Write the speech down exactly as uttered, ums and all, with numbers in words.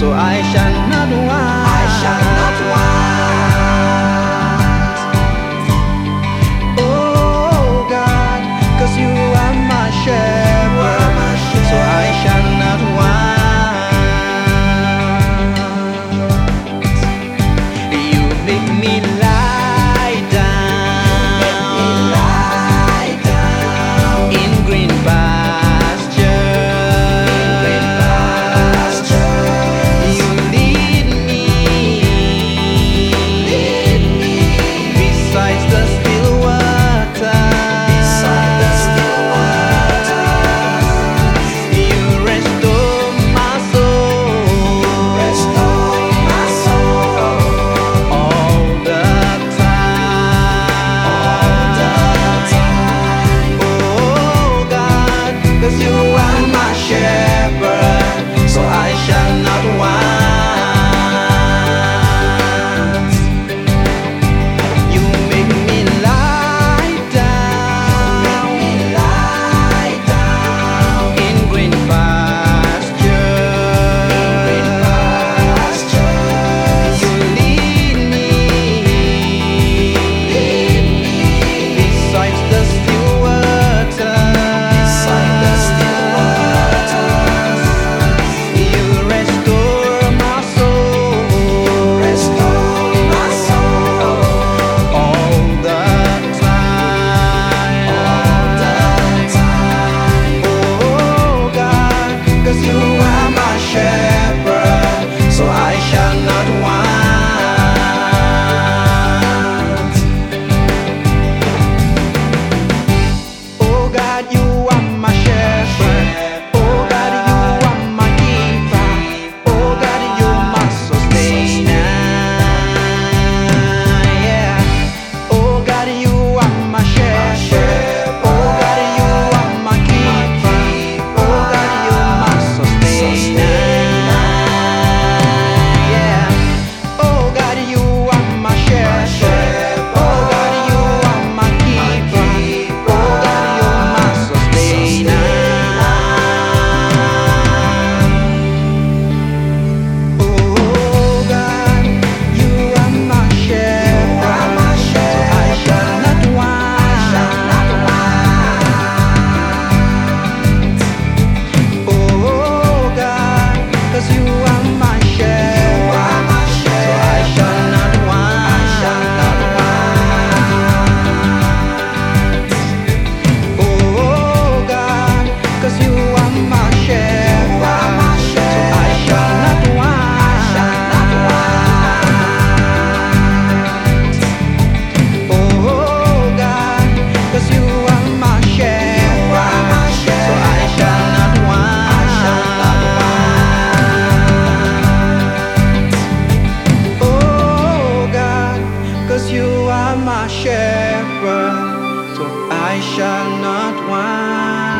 so I shall not want. I shall not want. Oh God, 'cause you are my shepherd, so I shall not want. You make me lie down, You make me lie down in green pasture. in green pastures. You lead me, Lead me beside the still water. beside the still waters. You restore my soul, Restore my soul all the time. all the time. Oh God, 'cause you are my shepherd, so I shall not want. You make me lie down, Me lie down in green pasture. in pastures. You lead me, Lead me beside the still water. beside the still waters. You restore my soul, Restore my soul all the time. all the time. Oh God, 'cause you are my shepherd, so I shall not want. Oh God, you are my shepherd. Oh God, you are my keeper. Oh God, you're my sustainer. Yeah. Oh God, you are my shepherd. Oh God, you are my keeper. Oh God, you're my sustainer. Yeah. Oh God, you are my shepherd. Oh God, you are my keeper. Oh God, you're my sustainer. Oh God, you are my shepherd, so I shall not want. Oh God, 'cause you are my shepherd, so I shall not want. Oh God, 'cause you are my shepherd, so I shall not want. Oh God, 'cause you are my shepherd, so I shall not want. Oh God, 'cause you are my shepherd, so I shall not want.